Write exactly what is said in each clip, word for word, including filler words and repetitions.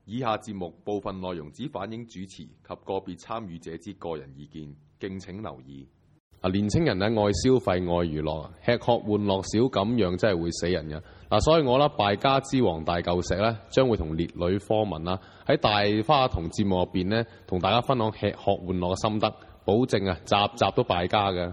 以下節目部分內容只反映主持及個別參與者之個人意見，敬請留意。啊，年青人咧愛消費愛娛樂，吃喝玩樂少咁樣真係會死人嘅。嗱，所以我啦敗家之王大舊石咧，將會同烈女科文啦喺大花筒節目入邊咧，同大家分享吃喝玩樂嘅心得，保證啊集集都敗家嘅。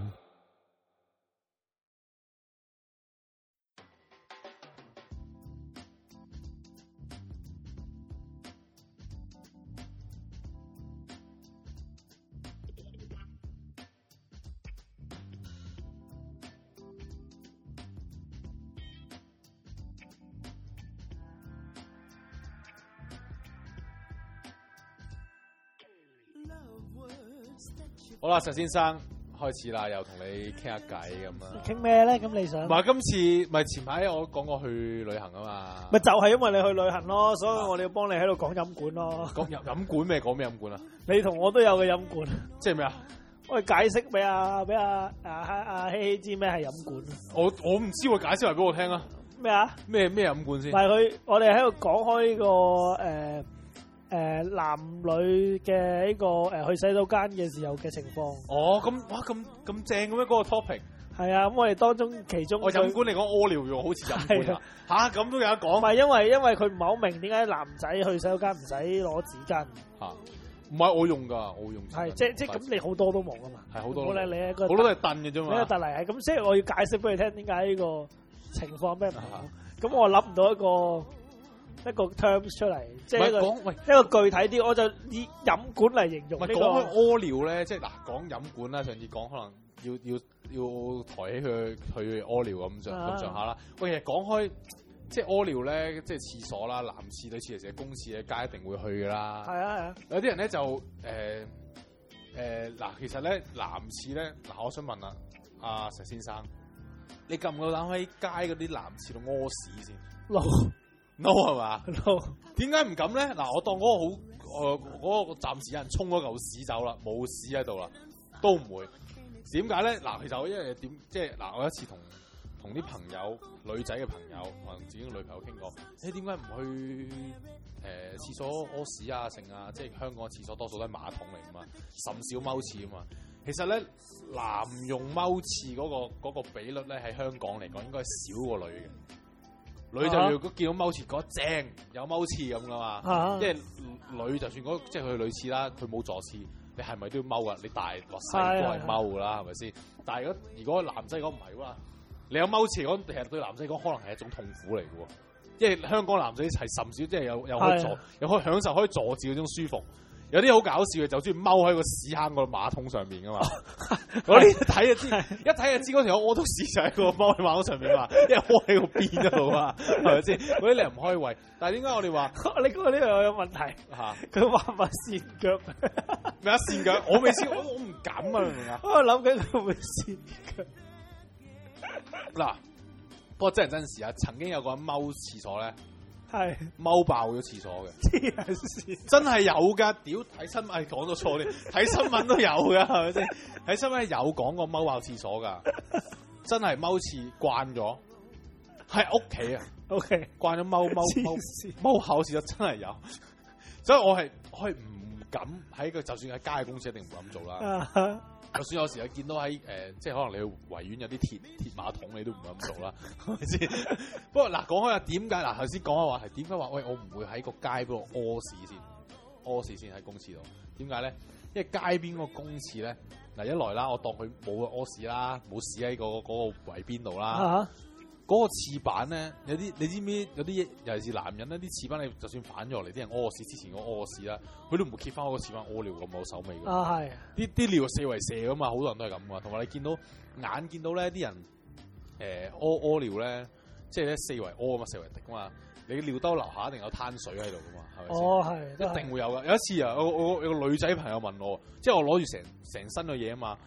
好啦，石先生開始啦，又同你傾下偈咁啊。 傾咩咧？咁你想？ 唔係今次，咪前排我講過去旅行啊嘛。 咪就係因為你去旅行咯，所以我哋要幫你喺度講飲管咯。 講飲飲管咩？講咩飲管啊？ 你同我都有個飲管。 即係咩啊？ 我哋解釋俾阿俾阿阿阿希希知咩係飲管。 我我唔知喎，解釋嚟俾我聽啊。 咩啊？ 咩咩飲管先？ 唔係佢，我哋喺度講開呢個誒。誒、呃、男女嘅呢個誒去洗手間嘅時候嘅情況。 哦，咁哇咁咁正嘅咩？嗰、那個 topic 係啊，咁我哋當中其中我飲管嚟講屙尿用，好似飲管啊嚇咁都有得講。 唔係因為因為佢唔係好明點解男仔去洗手間唔使攞紙巾嚇，唔係我用㗎，我用係即即咁你好多都冇㗎嘛， 係好多。 好咧，你一個好多都係燉嘅啫嘛。 你一個特例係咁，所以我要解釋俾你聽點解呢個情況咩唔好。咁我諗唔到一個。一個 terms 出嚟，即係一個喂一個具體啲，我就以飲管嚟形容呢、這個。 講開屙尿咧，即係嗱講飲管啦，上次講可能要要要抬起佢去屙尿咁上咁上下啦。喂，其實講開即係屙尿咧，即係廁所啦，男廁女廁其實公廁嘅街一定會去㗎啦。係啊係啊，有啲人咧就誒誒嗱，其實咧男廁咧嗱，我想問啊，阿石先生，你夠唔夠膽喺街嗰啲男廁度屙屎先？ no no 係嘛 no 點解唔敢咧？嗱，我當嗰個好誒嗰個暫時有人沖咗嚿屎走啦，冇屎喺度啦，都唔會。點解咧？嗱，其實我因為點即係嗱，我一次同同啲朋友女仔嘅朋友，可能自己嘅女朋友傾過，你點解唔去誒、呃、廁所屙屎啊？剩啊，即係香港嘅廁所多數都係馬桶嚟噶嘛，甚少踎廁啊嘛。其實咧，男用踎廁嗰個嗰個比率咧喺香港嚟講應該係少過女嘅。女就要見到踎廁覺得正，有踎廁咁噶嘛，啊、即係女就算嗰即係佢去女廁啦，佢冇坐廁，你係咪都要踎噶？你大落細都係踎噶啦，係咪先？但係如果如果男仔講唔係喎，你有踎廁講，其實對男仔講可能係一種痛苦嚟嘅喎，因為香港男仔係甚少，即係有又可以坐，又可以享受可以坐住嗰種舒服。有啲好搞笑嘅，就中意踎喺個屎坑個馬桶上面噶嘛。嗰啲睇就知，一睇就知嗰條屙到屎就喺個踎喺馬桶上面嘛，因為屙喺個邊嗰度啊，係咪先？嗰啲你唔開胃，但係點解我哋話你嗰個呢度有問題嚇？佢話話跣腳咩啊？跣腳我未試，我我唔敢啊，明唔明啊？ 我諗緊佢會跣腳。 嗱，不過真人真事啊，曾經有個人踎廁所咧。 係踎爆咗廁所嘅，真係有噶！屌睇新聞，講咗錯啲，睇新聞都有噶，係咪先？睇新聞有講過踎爆廁所噶，真係踎廁慣咗，喺屋企啊，OK，慣咗踎踎踎踎口廁所真係有，所以我係我係唔敢喺個，就算喺街嘅公司一定唔敢做啦。Uh-huh. 就算有時你見到喺誒、呃，即係可能你去維園有啲鐵鐵馬桶，你都唔咁做啦，係咪先？不過嗱，講開啊，點解嗱頭先講嘅話題，點解話喂我唔會喺個街嗰度屙屎先？屙屎先喺公廁度？點解咧？因為街邊個公廁咧，嗱一來啦，我當佢冇個屙屎啦，冇屎喺個嗰個圍邊度啦。嗰、uh-huh. 個廁板咧，有啲你知唔知？有啲尤其是男人咧，啲廁板你就算反咗落嚟，啲人屙屎之前嗰屙屎啦，佢都唔會揭翻嗰個廁板屙尿咁冇手尾㗎。啊係，啲啲尿四圍射㗎嘛，好多人都係咁㗎。同埋你見到眼見到咧，啲人誒屙屙尿咧，即係咧四圍屙嘛，四圍滴㗎嘛。你尿兜樓下一定有灘水喺度㗎嘛，係咪先？哦係，一定會有㗎。有一次啊，我我有個女仔朋友問我，即係我攞住成成身嘅嘢啊嘛。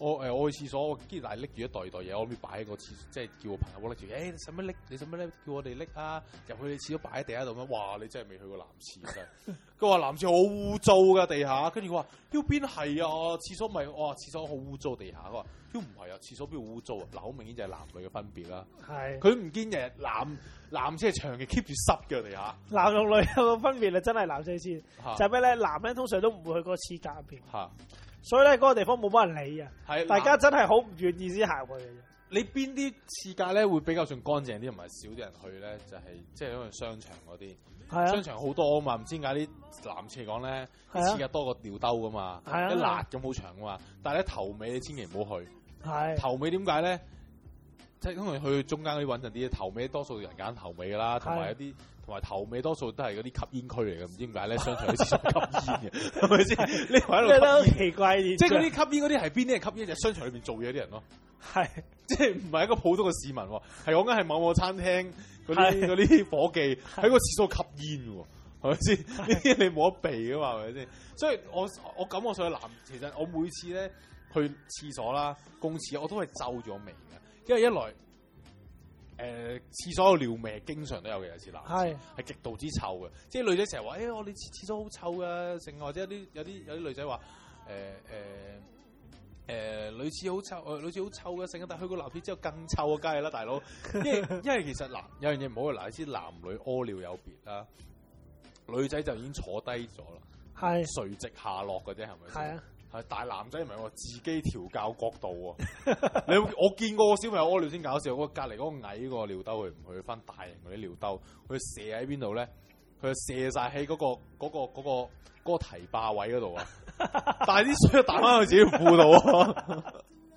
我誒我去廁所，我跟住但係拎住一袋袋嘢，我咪擺喺個廁，即係叫我朋友拎住。誒，你使乜拎？你使乜拎？叫我哋拎啊！入去你廁所擺喺地下度咩？哇！你真係未去過男廁真係。佢話男廁好污糟㗎地下，跟住我話：呢邊係啊？廁所咪我話廁所好污糟地下。佢話：呢唔係啊，廁所邊度污糟啊？嗱，好明顯就係男女嘅分別啦。係。佢唔見日男男廁係長期 keep 住濕嘅地下。男同女有個分別啊，真係男廁廁就係咩咧？男咧通常都唔會去個廁格入邊。嚇。所以咧，嗰個地方冇乜人理啊！係，大家真係好唔願意先行去嘅。你邊啲廁格咧會比較上乾淨啲，同埋少啲人去咧？就係即係因為商場嗰啲，係啊，商場好多啊嘛。唔知點解啲男廁講咧，啲廁格多過尿兜噶嘛，一辣咁好長噶嘛。但係咧頭尾你千祈唔好去。係頭尾點解咧？即係通常去中間嗰啲穩陣啲，頭尾多數人揀頭尾噶啦，同埋一啲。同埋頭尾多數都係嗰啲吸煙區嚟嘅，唔知點解咧？商場啲廁所吸煙嘅，係咪先？呢排喺度吸煙，奇怪啲。即係嗰啲吸煙嗰啲係邊啲人吸煙？就係商場裏邊做嘢啲人咯。係，即係唔係一個普通嘅市民喎？係講緊係某某餐廳嗰啲嗰啲夥計喺個廁所吸煙喎，係咪先？呢啲你冇得避噶嘛，係咪先？所以我我感覺上去男，其實我每次咧去廁所啦、公廁，我都係皺咗眉嘅，因為一來。誒、呃、廁所嘅尿味經常都有嘅，有時男係係極度之臭嘅，即係女仔成日話：誒、欸、我哋廁廁所好臭㗎，成或者有啲有啲有啲女仔話：誒誒誒女廁好臭，誒、呃、女廁好臭嘅，成日但係去過男廁之後更臭啊，梗係啦，大佬。因為因為其實嗱有樣嘢唔好嘅，嗱你知男女屙尿有別啦，女仔就已經坐低咗啦，係垂直下落嘅啫，係咪先？係啊。係，但係男仔唔係喎，自己調校角度喎。你我見過個小朋友屙尿先搞笑，嗰隔離嗰個矮個尿兜，佢唔去翻大型嗰啲尿兜，佢射喺邊度咧？佢射晒喺嗰個嗰、嗰個嗰、嗰個嗰個提霸位嗰度啊！但係啲水彈翻去自己褲度啊！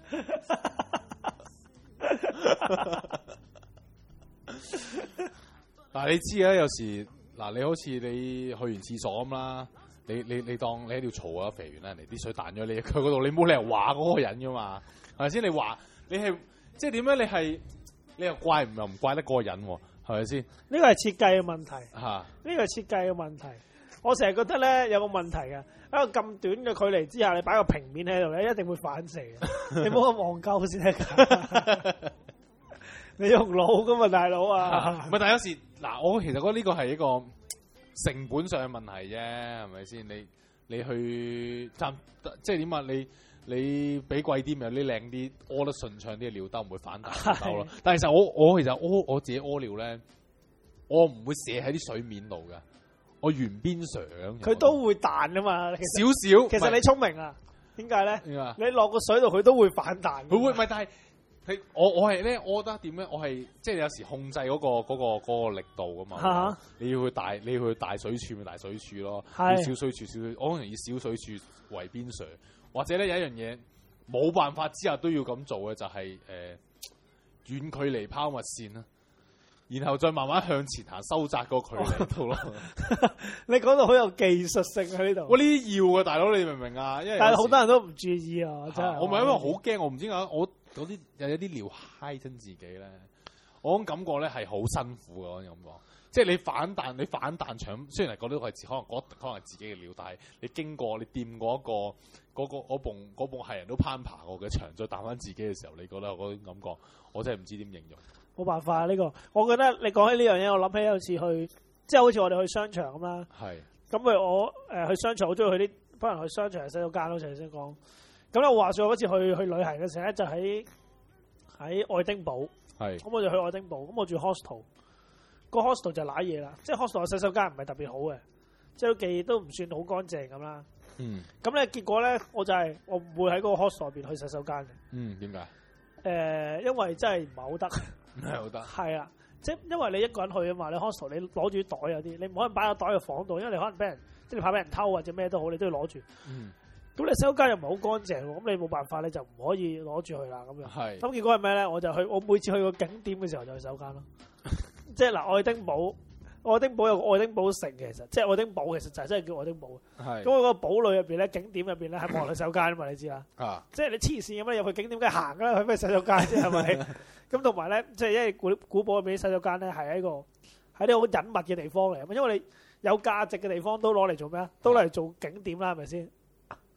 但係你知啊，有時嗱，你好似你去完廁所咁啦。你你你當你喺度嘈啊，肥完啦，人哋啲水彈咗你佢嗰度，你冇理由話嗰個人噶嘛，係咪先？你話你係即係點樣？你係你又怪唔又唔怪得嗰個人喎，係咪先？呢個係設計嘅問題嚇，呢個係設計嘅問題。我成日覺得咧有個問題嘅，喺個咁短嘅距離之下，你擺個平面喺度咧，一定會反射嘅。你唔好咁戇鳩先得㗎。你用腦噶嘛，大佬啊！唔係，但係有時嗱，我其實覺得呢個係一個成本上嘅問題啫，係咪先？你你去賺即係點啊？你你俾貴啲咪有啲靚啲屙得順暢啲嘅尿兜，唔會反彈尿兜咯。但係其實我我其實屙我自己屙尿咧，我唔會射喺啲水面度㗎，我沿邊上。佢都會彈啊嘛，少少。其實你聰明啊，點解咧？你落個水度，佢都會反彈。佢會唔係？但係。佢我我係咧，我覺得點咧？我係即係有時控制嗰、嗰個嗰、嗰個嗰個力度噶嘛。啊、你要去大，你要去大水處咪大水處咯。要小水處小水，我可能以小水處為邊上，或者咧有一樣嘢冇辦法之下都要咁做嘅就係、是、誒、遠距離拋物線啦，然後再慢慢向前行，收窄個距離度咯。你講到好有技術性喺呢度。我呢啲要嘅大佬，你明唔明啊？因為但係好多人都唔注意啊，真係。我唔係因為好驚，我唔知點解我。嗰啲有有啲尿嗨親自己咧，我種感覺咧係好辛苦嘅，我咁講，即係你反彈，你反彈搶，雖然係嗰啲係可能嗰可能係自己嘅尿，但係你經過你掂過一個嗰、嗰個嗰埲嗰埲係人都攀爬過嘅牆，再彈翻自己嘅時候，你覺得嗰種感覺，我真係唔知點形容。冇辦法啊，呢、呢個我覺得你講起呢樣嘢，我諗起有次去，即係好似我哋去商場咁啦。係。咁譬如我誒、呃、去商場，好中意去啲，不能去商場洗手間咯，頭先講。咁咧，我話說嗰次去去旅行嘅時候咧，就喺喺愛丁堡。係。咁我就去愛丁堡，咁我住 hostel。個 hostel 就揦嘢啦，即係 hostel 嘅洗手間唔係特別好嘅，即係都記都唔算好乾淨咁啦。嗯。咁咧結果咧，我就係、是、我唔會喺嗰個 hostel 入邊去洗手間嘅。嗯，點解？誒、呃，因為真係唔係好得。唔係好得。係啊，即係因為你一個人去啊嘛，你 hostel 你攞住袋有啲，你唔可能擺個袋喺房度，因為你可能俾人即係你怕俾人偷或者咩都好，你都要攞住。嗯。咁你洗手間又唔係好乾淨喎，咁你冇辦法咧就唔可以攞住去啦咁樣。係。咁結果係咩咧？我就去，我每次去個景點嘅時候就去洗手間咯。即係嗱，愛丁堡，愛丁堡有個愛丁堡城其實，即係愛丁堡其實就係真係叫愛丁堡。係。咁嗰個堡壘入邊咧，景點入邊咧係冇人去洗手間啊嘛，你知啦。啊。即係你黐線咁樣入去景點梗係行㗎啦，去咩洗手間啫係咪？咁同埋咧，即係因為古古堡入邊啲洗手間咧係一個喺啲好隱密嘅地方嚟，因為你有價值嘅地方都攞嚟做咩啊？都攞嚟做景點啦，係咪先？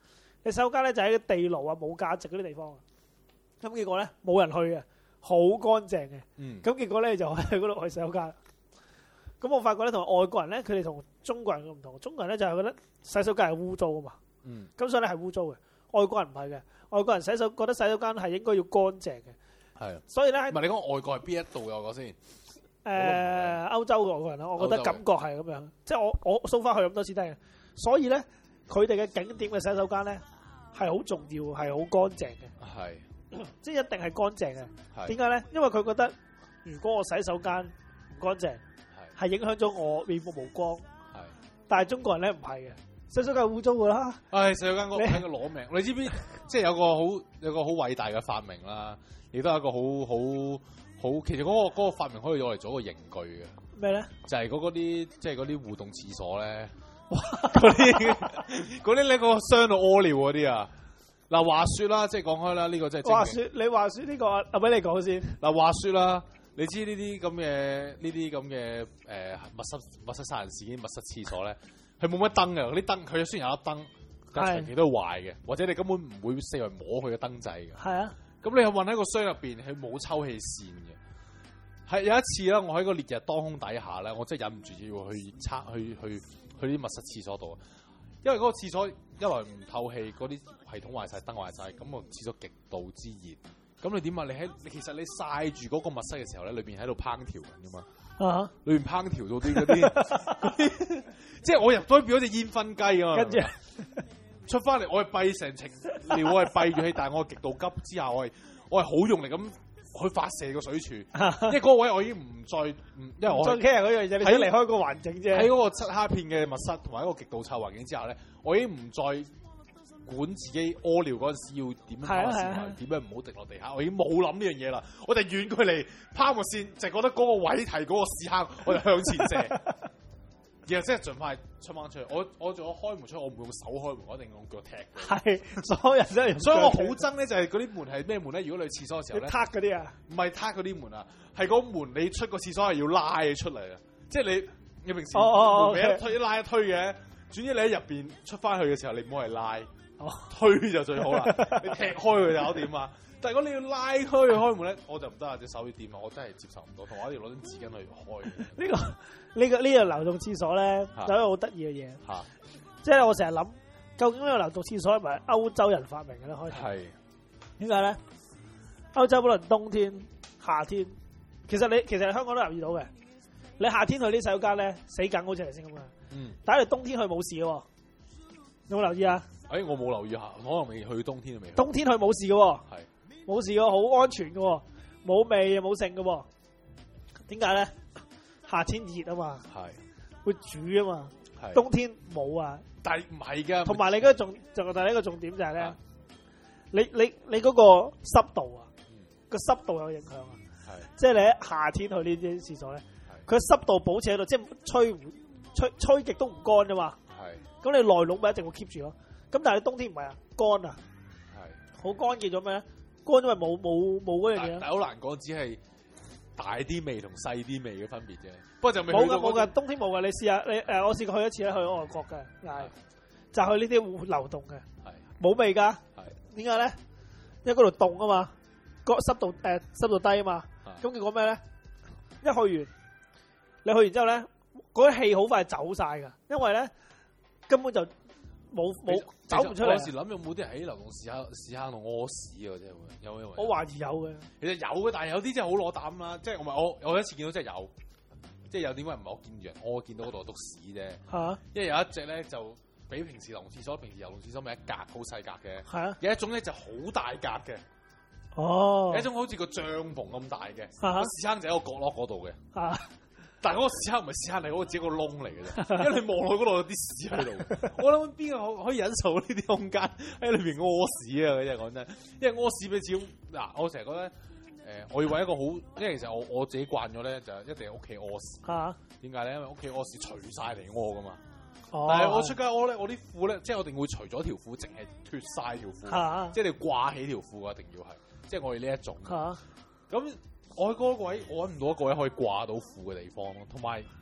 你洗手間咧就喺地牢啊冇價值嗰啲地方。咁結果咧冇人去嘅，好乾淨嘅。咁、 嗯、 結果咧就喺嗰度去洗手間。咁我發覺咧同外國人咧，佢哋同中國人唔同。中國人咧就係覺得洗手間係污糟啊嘛。咁、嗯、所以咧係污糟嘅。外國人唔係嘅，外國人洗手覺得洗手間係應該要乾淨嘅。 係。 所以咧， 唔係你講外國係邊一度嘅外國先？ 誒、呃、歐洲嘅外國人啦，我覺得感覺係咁樣，即係我我掃翻去咁多次都係，所以咧佢哋嘅景點嘅洗手間咧係好重要，係好乾淨嘅， 係， 即係一定係乾淨嘅。點解咧？因為佢覺得如果我洗手間唔乾淨，係影響咗我面目無光。係，但係中國人咧唔係嘅，洗手間係污糟㗎啦。唉，洗手間嗰喺度攞命，你知唔知？即係有個好有個好偉大嘅發明啦，亦都係一個好好。好，其實嗰、嗰個嗰個發明可以攞嚟做一個刑具嘅。咩咧？就係嗰啲即係嗰啲互動廁所咧，嗰啲嗰啲呢個箱度屙尿嗰啲啊。嗱話説啦，即係講開啦，呢、呢個真係話説你話説呢個，我俾你講先。嗱話説啦，你知呢啲咁嘅呢啲咁嘅誒密室密室殺人事件密室廁所咧，係冇乜燈嘅，嗰啲燈佢雖然有粒燈，但係長期都壞嘅，或者你根本唔會四圍摸佢嘅燈掣嘅。係啊。咁你係混喺個箱入邊，係冇抽氣扇嘅。係有一次啦，我喺個烈日當空底下咧，我真係忍唔住要去測去去去啲密室廁所度，因為嗰個廁所一來唔透氣，嗰啲系統壞晒，燈壞晒，咁個廁所極度之熱。咁你點啊？你喺你其實你曬住嗰個密室嘅時候咧，裏邊喺度烹調緊噶嘛。啊、uh！裏、huh. 邊烹調到啲嗰啲，即係我入咗變咗隻煙燻雞啊嘛。跟住出翻嚟，我係閉成情尿，我係閉住氣，但係我係極度急之下，我係我係好用力咁去發射個水柱，因為嗰個位我已經唔再唔，因為我再 care 嗰樣嘢，你喺離開個環境啫。喺嗰個漆蝦片嘅密室同埋一個極度臭環境之下咧，我已經唔再管自己屙尿嗰陣時要點樣拋個線，點樣唔好滴落地下，我已經冇諗呢樣嘢啦。我哋遠距離拋個線，就係覺得嗰個位係嗰個屎坑，我就向前射。然後即係盡快出翻出去，我我仲有開門出去，我唔會用手開門，我一定用腳踢。係，所有人都係。所以我好憎咧，就係嗰啲門係咩門咧？如果你去廁所嘅時候咧，撻嗰啲啊，唔係撻嗰啲門啊，係嗰門你出個廁所係要拉出嚟啊！即係你你平時門尾一推一拉一推嘅，總之你喺入邊出翻去嘅時候，你唔好係拉，推就最好啦。你踢開佢就搞掂啊！但係如果你要拉開佢開門咧，我就唔得啊！隻手要掂啊！我真係接受唔到，同埋我一定要攞張紙巾去開。呢個呢個呢個流動廁所咧，有一個好得意嘅嘢，即係我成日諗，究竟呢個流動廁所係咪歐洲人發明嘅咧？開頭係點解咧？歐洲無論冬天、夏天，其實你其實香港都留意到嘅。你夏天去啲洗手間咧，死梗好似頭先咁啊！嗯，但係你冬天去冇事嘅喎，有冇留意啊？誒，我冇留意下，可能未去冬天都未。冬天去冇事嘅喎，係。冇事嘅，好安全嘅，冇味又冇剩嘅。點解咧？夏天熱啊嘛，係會煮啊嘛，係冬天冇啊。但係唔係㗎，同埋你嗰個重就第一個重點就係咧，你你你嗰個濕度啊，個濕度有影響啊。係即係你喺夏天去呢啲廁所咧，佢濕度保持喺度，即係吹唔吹吹極都唔乾啫嘛。係咁你內籠咪一定會 keep 住咯。咁但係你冬天唔係啊，乾啊，係好乾結咗咩咧？乾因為冇冇冇嗰樣嘢，但係好難講，只係大啲味同細啲味嘅分別啫。不過就未冇噶冇噶，冬天冇噶。你試下你誒，我試過去一次咧，去外國嘅，係就去呢啲流動嘅，係冇味噶。係點解咧？因為嗰度凍啊嘛，個濕度誒濕度低啊嘛。咁結果咩咧？一去完，你去完之後咧，嗰啲氣好快走晒噶，因為咧根本就冇冇。走唔出嚟。有時諗有冇啲人喺流動屎坑屎坑度屙屎啊？真係會有有。我懷疑有嘅。其實有嘅，但係有啲真係好攞膽啦。即係我咪我我有一次見到真係有，即係有點解唔係我見住人，我見到嗰度篤屎啫。嚇、啊！因為有一隻咧就比平時流動廁所，平時流動廁所咪一格好細格嘅。係啊。有一種咧就好大格嘅。哦。有一種好似個帳篷咁大嘅。嚇、啊！屎坑就喺個角落嗰度嘅。嚇、啊！但係嗰個屎坑唔係屎坑嚟，嗰個只係個窿嚟嘅啫。因為你望落去嗰度有啲屎喺度。我諗邊個可可以忍受呢啲空間喺裏邊屙屎啊？真係講真，因為屙屎俾始終嗱，我成日覺得誒、呃，我要揾一個好，因為其實我我自己慣咗咧，就一定喺屋企屙屎。嚇點解咧？因為屋企屙屎除晒嚟屙噶嘛。哦、但係我出街屙咧，我啲褲咧，即係我一定會除咗條褲，淨係脫晒條褲。啊、即係你掛起條褲啊，一定要係，即係我哋呢一種。嚇咁、啊。我喺嗰個位，我揾唔到一個位可以掛到褲嘅地方咯。同埋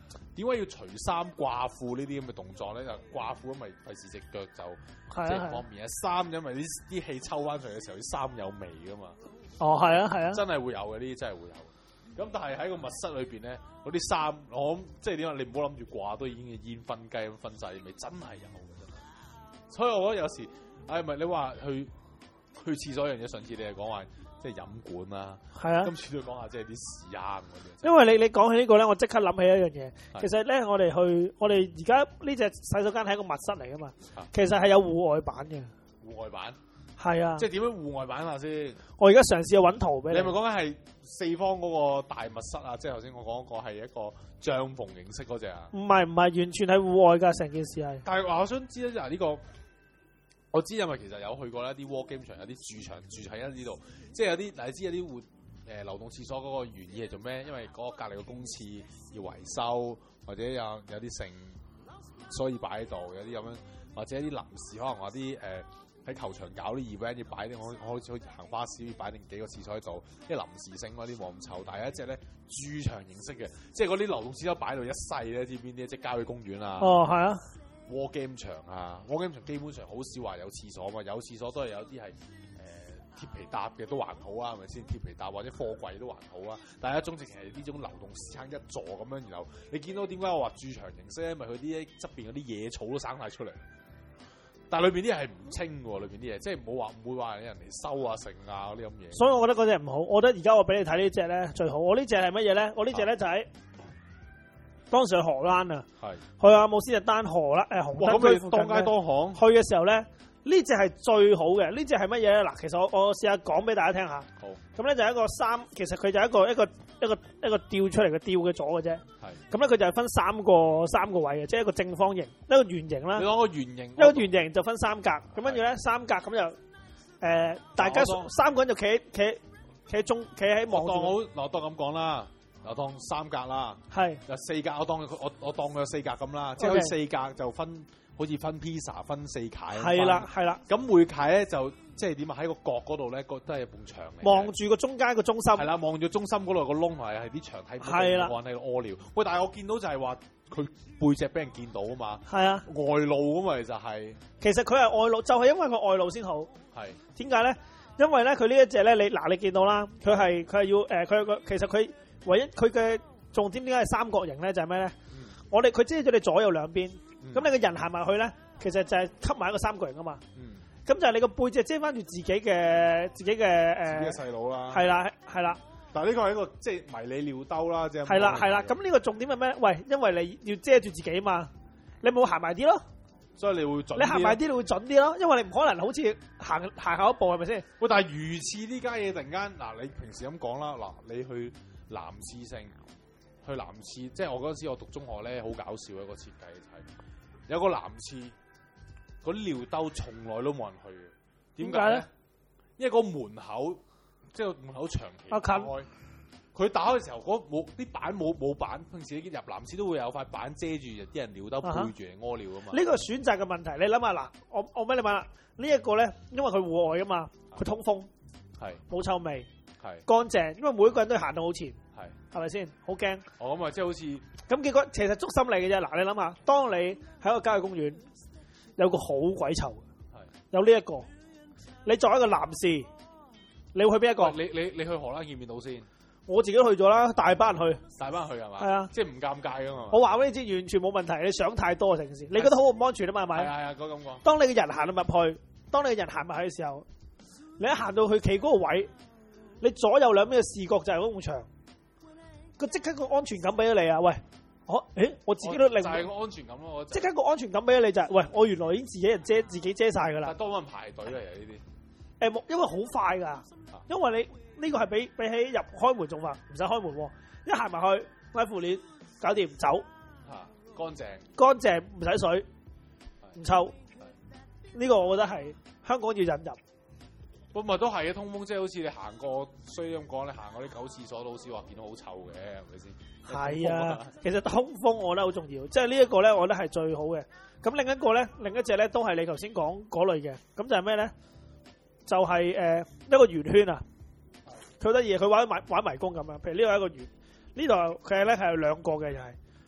點解要除衫掛褲呢啲咁嘅動作咧？就掛褲因為費事隻腳就即係唔方便啊。衫因為啲啲氣抽翻上嚟嘅時候，啲衫有味噶嘛。哦，係啊，係啊，真係會有嘅，呢啲真係會有。咁但係喺個密室裏邊咧，嗰啲衫我諗即係點解你唔好諗住掛都已經煙燻雞咁分晒味，真係有嘅。所以我覺得有時，唉、哎，唔係你話去去廁所樣嘢，上次你係講話即係飲管啦，係啊，今次都講下即係啲屎坑嗰啲。因為你你講起呢個咧，我即刻諗起一樣嘢。其實咧，我哋去我哋而家呢隻洗手間係一個密室嚟噶嘛，其實係有戶外版嘅。戶外版係啊，即係點樣戶外版下先？我而家嘗試去揾圖俾你。你係咪講緊係四方嗰個大密室啊？即係頭先我講嗰個係一個帳篷形式嗰隻啊？唔係唔係，完全係戶外㗎，成件事係。但係我想知咧，嗱呢個。我知，因為其實有去過咧，啲 war game 場有啲駐場住喺呢度，即係有啲嗱，你知有啲活誒流動廁所嗰個原意係做咩？因為嗰個隔離個公廁要維修，或者有有啲剩，所以擺喺度，有啲咁樣，或者啲臨時可能話啲誒喺球場搞啲 event 要擺啲，我我好似去行花市要擺定幾個廁所喺度，啲臨時性嗰啲冇咁臭，但係有一隻咧駐場形式嘅，即係嗰啲流動廁所擺到一世咧，知邊啲？即係郊野公園啊。哦，係啊。War game 場啊 ，War game 場基本上好少話有廁所嘛，有廁所都係有啲係誒鐵皮搭嘅都還好啊，係咪先？鐵皮搭或者貨櫃都還好啊，但係一種直情係呢種流動屎坑一座咁樣，然後你見到點解我話駐場形式咧？因為佢啲側邊嗰啲野草都生晒出嚟，但係裏邊啲嘢係唔清嘅喎，裏邊啲嘢即係冇話唔會話有人嚟收啊、剩啊嗰啲咁嘢。所以我覺得嗰隻唔好，我覺得而家我俾你睇呢隻咧最好。我呢隻係乜嘢咧？我呢隻咧就喺、是。當時去荷蘭啊，去阿姆斯特丹荷蘭誒紅燈區附近當街當巷去嘅時候咧，呢隻係最好嘅。呢隻係乜嘢咧？嗱，其實我我試下講俾大家聽下。好，咁咧就係一個三，其實佢就係一個一個一個一個吊出嚟嘅吊嘅座嘅啫。係，咁咧佢就係分三個三個位嘅，即係一個正方形，一個圓形啦。你講個圓形，一個圓形就分三格。咁跟住咧三格咁就誒、呃，大家三個人就企企企喺中，企喺望住。當好，嗱當咁講啦。我當三格啦，係有四格，我當佢我我當佢有四格咁啦，即係四格就分好似分披薩分四塊，係啦係啦。咁每塊咧就即係點啊？喺個角嗰度咧，個都係一埲牆嚟。望住個中間個中心，係啦，望住中心嗰度個窿係係啲牆睇唔到，係啦，喺度屙尿。喂，但係我見到就係話佢背脊俾人見到啊嘛，係啊，外露啊嘛，其實係。其實佢係外露，就係、是、因為佢外露先好。係點解咧？因為咧佢呢一隻咧，你嗱你見到啦，佢係佢係要誒，佢、呃、個其實佢。唯一佢嘅重點點解係三角形咧？就係咩咧？我哋佢遮咗你左右兩邊，咁、嗯、你個人行埋去咧，其實就係吸埋一個三角形啊嘛。咁、嗯、就係你個背脊遮翻住自己嘅自己嘅誒。自己嘅細佬啦。係啦，係啦。但係呢個係一個即係、就是、迷你尿兜啦，即係。係啦，係啦。咁呢個重點係咩？喂，因為你要遮住自己嘛，你冇行埋啲咯。所以你會準啲。你行埋啲，你會準啲咯，因為你唔可能好似行行後一步係咪先？喂，但係魚翅呢家嘢突然間嗱，你平時咁講啦，嗱，你去。男廁性去男廁，即係我嗰陣時我讀中學咧，好搞笑一個設計係有個男廁嗰啲尿兜從來都冇人去嘅，點解咧？因為個門口即係門口長期打開，佢打開嘅時候嗰冇啲板冇冇板，平時入男廁都會有塊板遮住啲人尿兜背住嚟屙尿啊嘛。呢、這個選擇嘅問題，你諗下嗱，我我俾你問啦，這個、呢一個咧，因為佢戶外啊嘛，佢通風係冇臭味。係乾淨，因為每一個人都行到好前，係係咪先？好驚。哦，咁啊，即係好似咁結果，其實捉心嚟嘅啫。嗱，你諗下，當你喺個郊野公園有個好鬼臭，係有呢、這、一個，你作為一個男士，你會去邊一個？你你你去荷蘭見唔見到先？我自己去咗啦，大班人去，大班人去係嘛？係啊，即係唔尷尬噶嘛。我話俾你知，完全冇問題。你想太多成件事，你覺得好唔安全啊嘛？係咪？係係係，嗰咁講。當你嘅人行到入去，當你嘅人行埋去嘅時候，你一行到去企嗰個位。你左右兩邊嘅視覺就係嗰埲牆，佢即刻個安全感俾咗你啊！喂，我誒我自己都令就係個安全感咯，即刻個安全感俾咗你就係、是，喂，我原來已經自己人遮自己遮晒噶啦。但多人排隊嚟啊呢啲，誒，因為好快噶，因為你呢、這個係比比起入開門仲快，唔使開門，一行埋去拉褲鏈搞掂走，吓乾淨，乾淨唔使水，唔臭，呢、這個我覺得係香港要引入。咁咪都係嘅，通風即係好似你行過，衰咁講，你行過啲狗廁所都好少話見到好臭嘅，係咪先？係啊，其實通風我覺得好重要，即係呢一個咧，我覺得係最好嘅。咁另一個咧，另一隻咧都係你頭先講嗰類嘅，咁就係咩咧？就係、是、誒、呃、一個圓圈啊，佢好得意，佢玩玩迷宮咁樣。譬如呢度係一個圓，呢度佢係咧係有兩個嘅，又係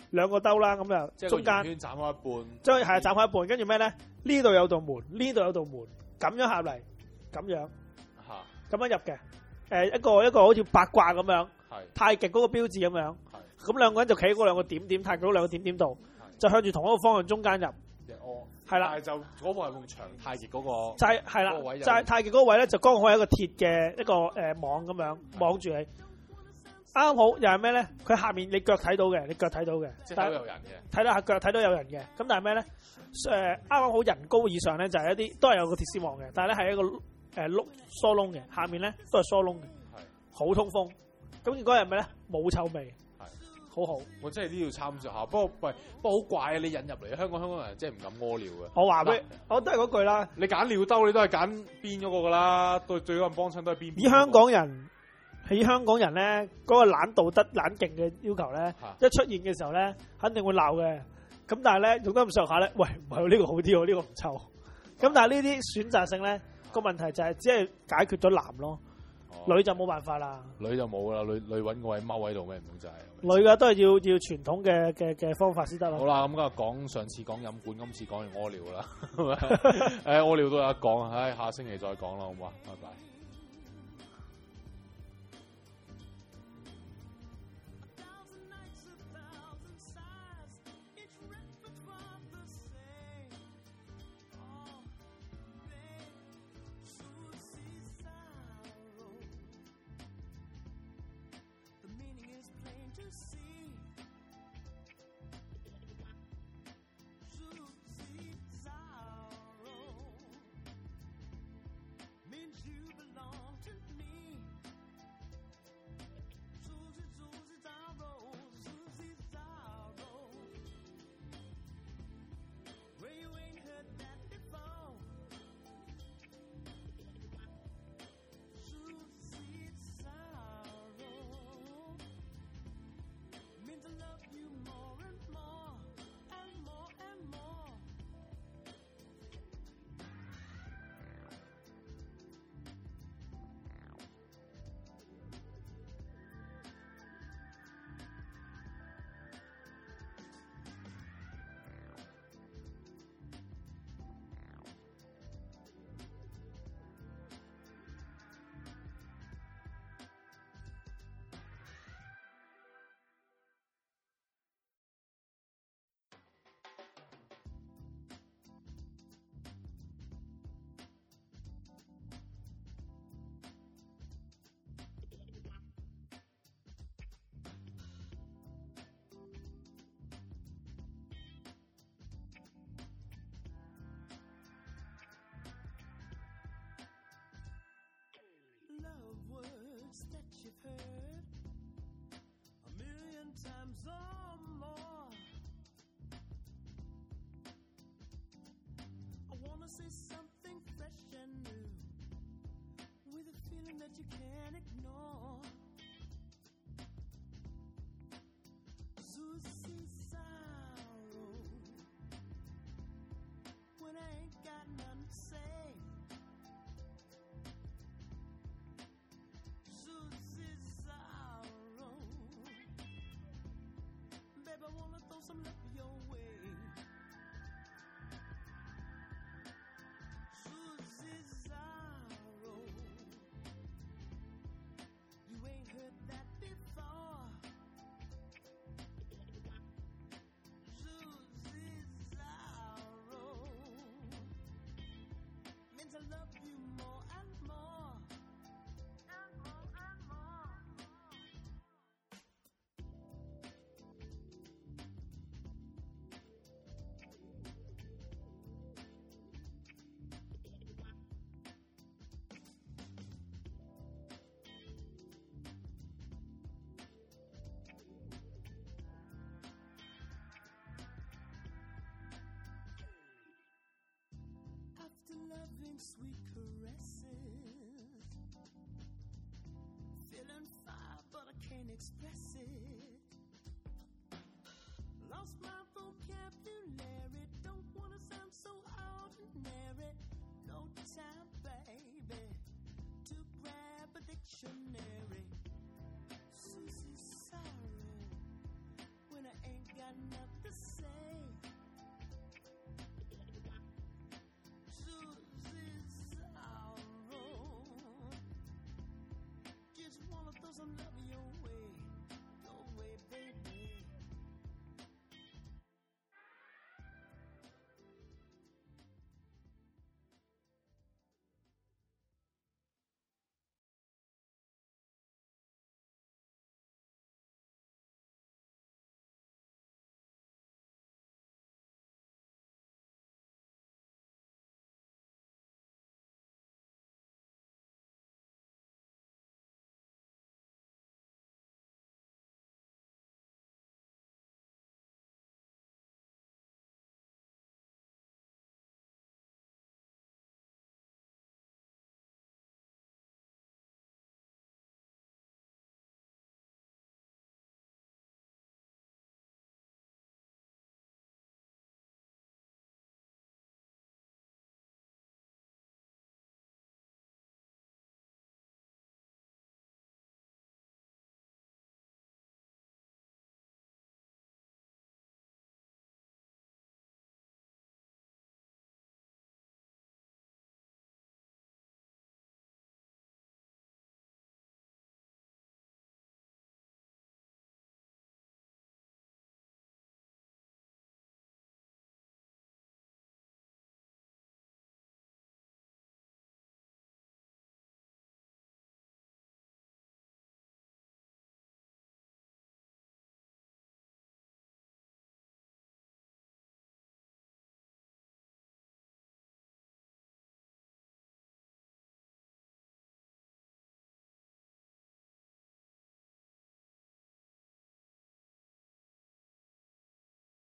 兩個兜啦，咁就中間斬開一半， 即係係斬開一半，跟住咩咧？呢度有道門，呢度有道門，咁樣合嚟，咁樣嚇，咁樣入嘅。誒一個一個好似八卦咁樣，太極嗰個標誌咁樣。咁兩個人就企喺嗰兩個點點，太極嗰兩個點點度，就向住同一個方向中間入。係啦， 但係就嗰個係用長太極嗰個， 就係係啦，就係太極嗰個位咧，就剛好係一個鐵嘅一個誒網咁樣網住你。啱好又係咩咧？佢下面你腳睇到嘅，你腳睇到嘅， 即係睇到有人嘅， 睇到下腳睇到有人嘅。咁但係咩咧？誒啱啱好人高以上咧，就係一啲都係有個鐵絲網嘅，但係咧係一個誒窿疏窿嘅，下面咧都係疏窿嘅，好通風。咁結果係咩咧？冇臭味。好好， 我真係都要參照下。不過喂，不過好怪啊！你引入嚟香港，香港人真係唔敢屙尿嘅。 我話俾，我都係嗰句啦。 你揀尿兜，你都係揀邊嗰個噶啦。對，最多人幫襯都係邊。 以香港人，以香港人咧，嗰個懶道德、懶勁嘅要求咧，一出現嘅時候咧，肯定會鬧嘅。咁但係咧，用得咁上下咧，喂，唔係呢個好啲喎，呢個唔臭。咁但係呢啲選擇性咧，個問題就係只係解決咗男咯。女就冇辦法啦， 女就冇啦，女女揾個位踎喺度咩唔通就係。 女嘅都係要要傳統嘅嘅嘅方法先得咯。 好啦，咁今日講上次講飲管，今次講完屙尿啦，誒屙尿都有得講，唉，下星期再講啦，好唔好啊？拜拜。 That you've heard a million times or more. I wanna say something fresh and new with a feeling that you can't ignore. Susie sorrow when I ain't got nothing to say. I wanna throw some love your way. Susie sorrow, you ain't heard that before. Susie sorrow, meant to love you more and more. And more and more. Loving sweet caresses, feeling fire but I can't express it. Lost my vocabulary, don't wanna sound so ordinary. No time, baby, to grab a dictionary. Susie sorrow when I ain't got got nothing